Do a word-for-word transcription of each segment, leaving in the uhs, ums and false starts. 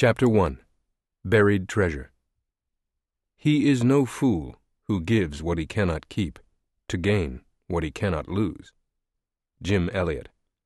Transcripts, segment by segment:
Chapter one. Buried Treasure. He is no fool who gives what he cannot keep to gain what he cannot lose. Jim Elliot.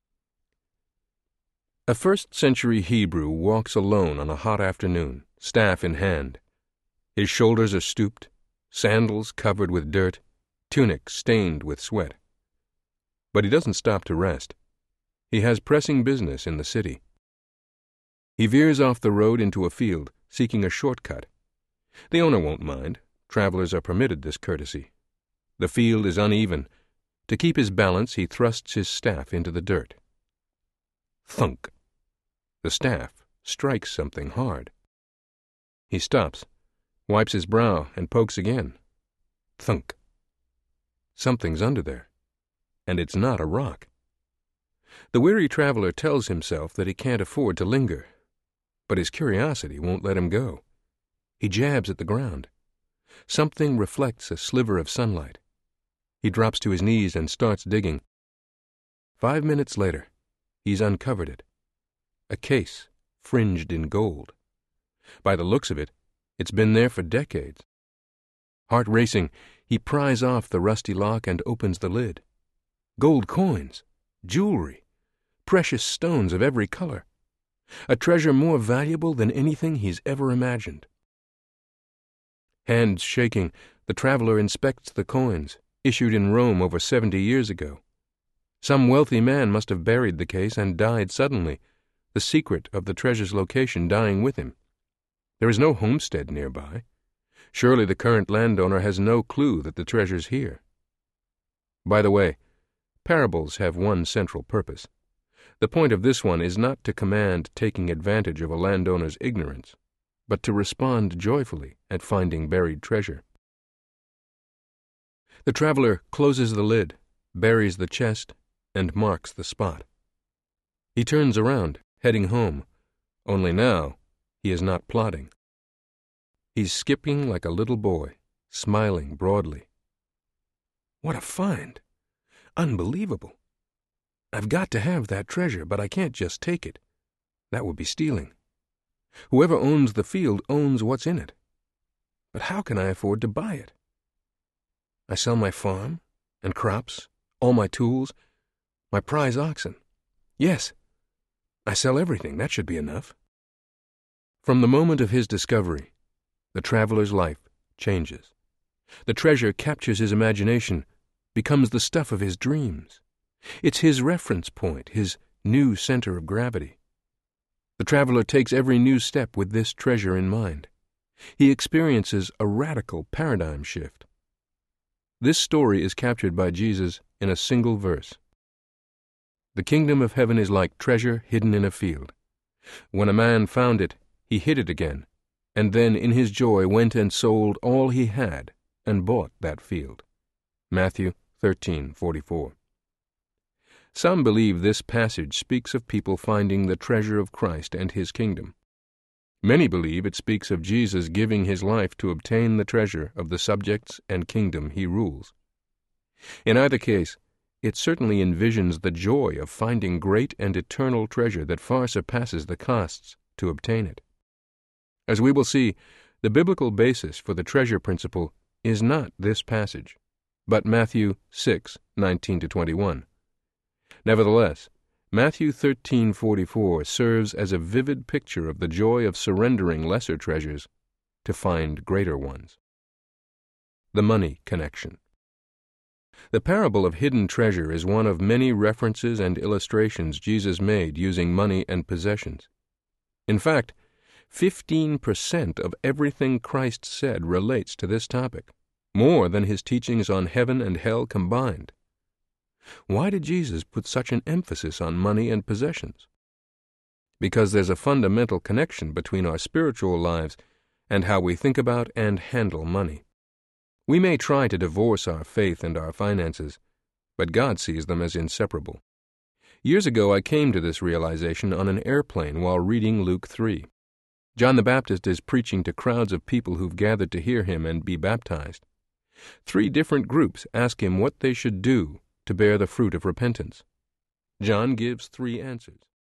A first-century Hebrew walks alone on a hot afternoon, staff in hand. His shoulders are stooped, sandals covered with dirt, tunic stained with sweat. But he doesn't stop to rest. He has pressing business in the city. He veers off the road into a field, seeking a shortcut. The owner won't mind. Travelers are permitted this courtesy. The field is uneven. To keep his balance, he thrusts his staff into the dirt. Thunk. The staff strikes something hard. He stops, wipes his brow, and pokes again. Thunk. Something's under there, and it's not a rock. The weary traveler tells himself that he can't afford to linger, but his curiosity won't let him go. He jabs at the ground. Something reflects a sliver of sunlight. He drops to his knees and starts digging. Five minutes later, he's uncovered it. A case fringed in gold. By the looks of it, it's been there for decades. Heart racing, he pries off the rusty lock and opens the lid. Gold coins, jewelry, precious stones of every color. A treasure more valuable than anything he's ever imagined. Hands shaking, the traveler inspects the coins, issued in Rome over seventy years ago. Some wealthy man must have buried the case and died suddenly, the secret of the treasure's location dying with him. There is no homestead nearby. Surely the current landowner has no clue that the treasure's here. By the way, parables have one central purpose. The point of this one is not to command taking advantage of a landowner's ignorance, but to respond joyfully at finding buried treasure. The traveler closes the lid, buries the chest, and marks the spot. He turns around, heading home, only now he is not plodding. He's skipping like a little boy, smiling broadly. What a find! Unbelievable! I've got to have that treasure, but I can't just take it. That would be stealing. Whoever owns the field owns what's in it. But how can I afford to buy it? I sell my farm and crops, all my tools, my prize oxen. Yes, I sell everything. That should be enough. From the moment of his discovery, the traveler's life changes. The treasure captures his imagination, becomes the stuff of his dreams. It's his reference point, his new center of gravity. The traveler takes every new step with this treasure in mind. He experiences a radical paradigm shift. This story is captured by Jesus in a single verse. The kingdom of heaven is like treasure hidden in a field. When a man found it, he hid it again, and then in his joy went and sold all he had and bought that field. Matthew thirteen forty-four. Some believe this passage speaks of people finding the treasure of Christ and his kingdom. Many believe it speaks of Jesus giving his life to obtain the treasure of the subjects and kingdom he rules. In either case, it certainly envisions the joy of finding great and eternal treasure that far surpasses the costs to obtain it. As we will see, the biblical basis for the treasure principle is not this passage, but Matthew six nineteen to twenty-one. Nevertheless, Matthew thirteen forty-four serves as a vivid picture of the joy of surrendering lesser treasures to find greater ones. The money connection. The parable of hidden treasure is one of many references and illustrations Jesus made using money and possessions. In fact, fifteen percent of everything Christ said relates to this topic, more than his teachings on heaven and hell combined. Why did Jesus put such an emphasis on money and possessions? Because there's a fundamental connection between our spiritual lives and how we think about and handle money. We may try to divorce our faith and our finances, but God sees them as inseparable. Years ago I came to this realization on an airplane while reading Luke three. John the Baptist is preaching to crowds of people who've gathered to hear him and be baptized. Three different groups ask him what they should do to bear the fruit of repentance. John gives three answers.